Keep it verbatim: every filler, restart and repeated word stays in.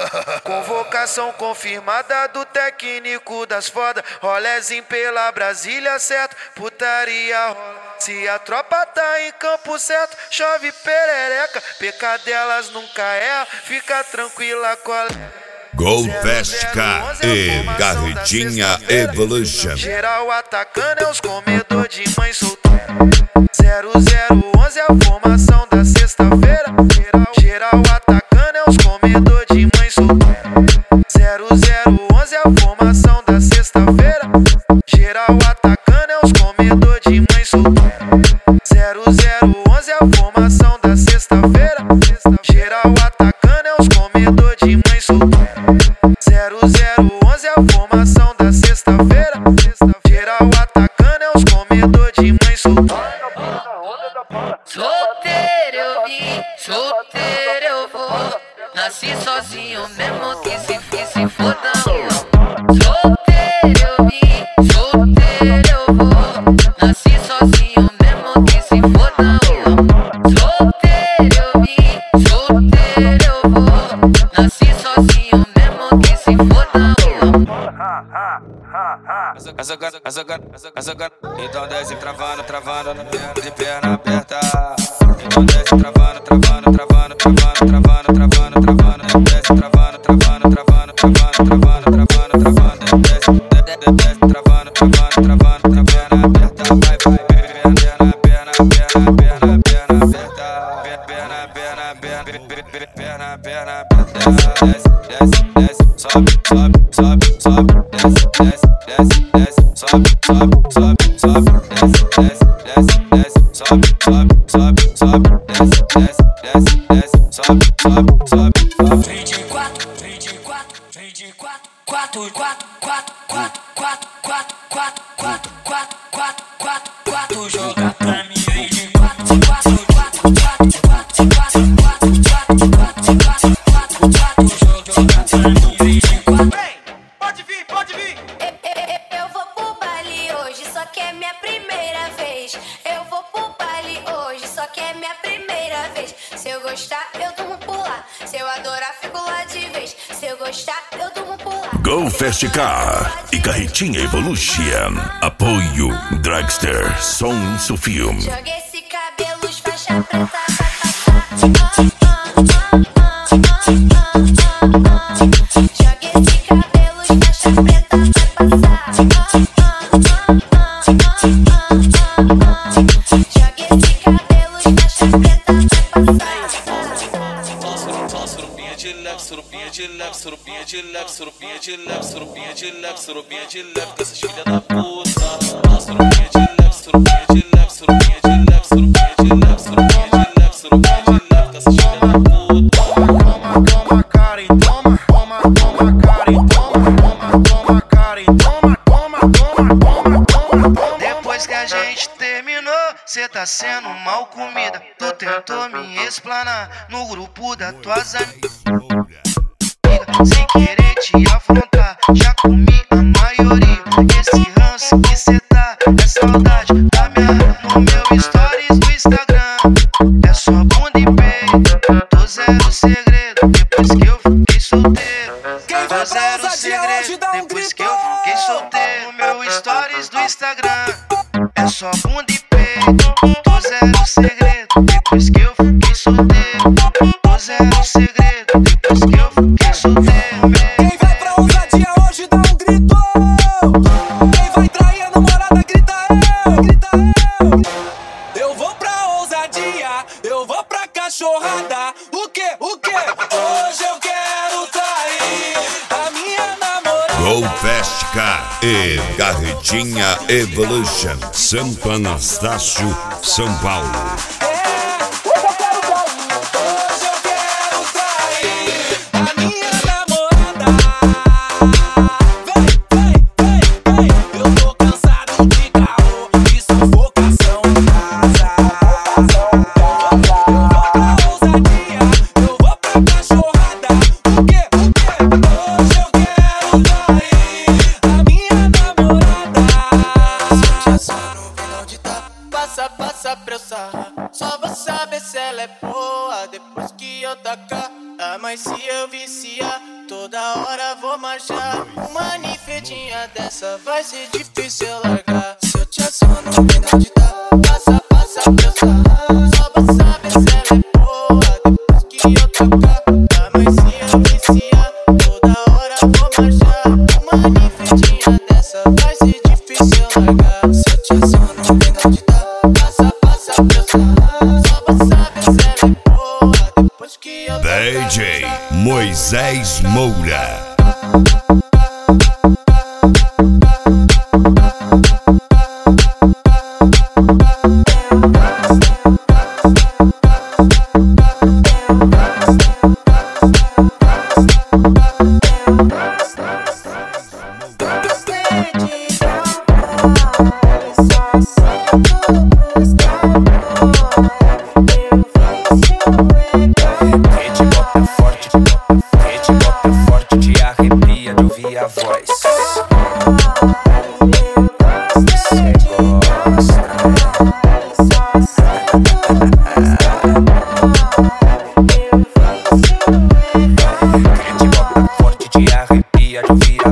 Convocação confirmada do técnico das foda. Rolezinho pela Brasília, certo? Putaria rola. Se a tropa tá em campo certo, chove perereca. Pecadelas nunca erra, fica tranquila, colega. Golfestica e Garretinha Evolution. Geral atacando é os comedor de mãe solteira. zero zero onze é a formação da sexta-feira. Geral, geral atacando é os comedor de mãe solteira. zero zero onze é a formação da sexta-feira. Geral atacando é os comedor de mãe solteira. zero zero onze é a formação da sexta-feira. Geral atacando é os comedor de mãe solteira. zero zero onze é a formação da sexta-feira. Geral atacando é os comedor de mãe solteira. Solteiro eu vim, solteiro eu vou. Nasci sozinho mesmo que se fiz se fodão. Solteiro eu vim, solteiro eu vou. Nasci sozinho mesmo que se fodão. Solteiro eu vim, solteiro eu vou. Nasci sozinho mesmo que se fodão. Essa gata, essa gata, essa gata. Então desce travando, travando, de perna aberta. Então desce travando, travando, travando, travando, travando, travando, travando. Desce travando, travando, travando, travando, travando, travando, travando. Desce, desce travando, travando, travando, de perna aberta. Vai, vai, perna, perna, perna, perna, perna aberta. Perna, perna, perna, perna, perna aberta. Desce, desce, desce, sobe, sobe, sobe, sobe. Desce, desce, desce, desce, sobe, sobe, sobe, sobe. Desce, desce, desce, desce, sobe, sobe, sobe, sobe. Desce, desce, desce, desce, sobe, sobe, sobe, sobe. Vinte e quatro, vinte e quatro, vinte e quatro, quatro, quatro, quatro, quatro, quatro, quatro, quatro, quatro, quatro, quatro, quatro, quatro, joga pra mim. Vinte e quatro, quatro, quatro, quatro, quatro, quatro, quatro, quatro, quatro, quatro, quatro, quatro, joga pra mim. Vinte e quatro. Pode vir, pode vir. Eu vou pro baile hoje, só que é minha primeira vez. Eu vou pro baile hoje, só que é minha primeira vez. Se eu gostar, eu durmo por lá. Se eu adorar, fico lá de vez. Se eu gostar, eu durmo por lá. Golfestica e Garretinha Evolution. Apoio Dragster Som Sofilm. Joga esse cabelo, faixa preta, vai passar. Joga esse cabelo, faixa preta, vai passar. Joga esse cabelo, faixa preta, vai passar. Surubinha de leve, surubinha de leve, surubinha de leve, surubinha de leve, surubinha de leve, surubinha de leve, com essas filhas da puta. Surubinha de leve, surubinha de leve, surubinha de leve, surubinha de leve, surubinha de leve, surubinha de leve, com essas filhas da puta. Toma, toma, Karen, toma, toma, toma, Karen, toma, toma, toma, Karen, toma, toma, toma, toma, toma, toma. Depois que a gente terminou, cê tá sendo mal comida. Tu tentou me explanar no grupo das tuas amigas. Sem querer te afrontar, já comi a maioria. Esse ranço que cê tá é saudade da minha. No meu stories do Instagram é só bunda e peito. Tô zero segredo depois que eu fiquei solteiro. Tô zero segredo depois que eu fiquei solteiro. No meu stories do Instagram é só bunda e peito. Tô zero segredo depois que eu fiquei solteiro. Tô zero segredo depois que eu fiquei solteiro. Quem vai pra ousadia hoje dá um grito. Quem vai trair a namorada grita eu, grita eu. Eu vou pra ousadia, eu vou pra cachorrada. O que, o que? Hoje eu quero trair a minha namorada. Golfestica e Garretinha Evolution. Santo Anastácio, São Paulo. Passa, passa pra eu sarrar. Só vou saber se ela é boa depois que eu tacar. Ah, mas se eu viciar, toda hora vou marchar. Uma ninfetinha dessa vai ser difícil largar. Se eu te aciono, não tem onde tá. Passa, passa pra eu sarrar. Só pra saber se ela é boa depois que eu tocar. Pra nós se viciar, toda hora vou marchar. Uma ninfetinha dessa vai ser difícil largar. Se eu te aciono, não tem onde tá. Passa, passa pra eu sarrar. Só pra saber se ela é boa depois que eu tocar. D J Moisés Moura. Forte te arrepia de ouvir a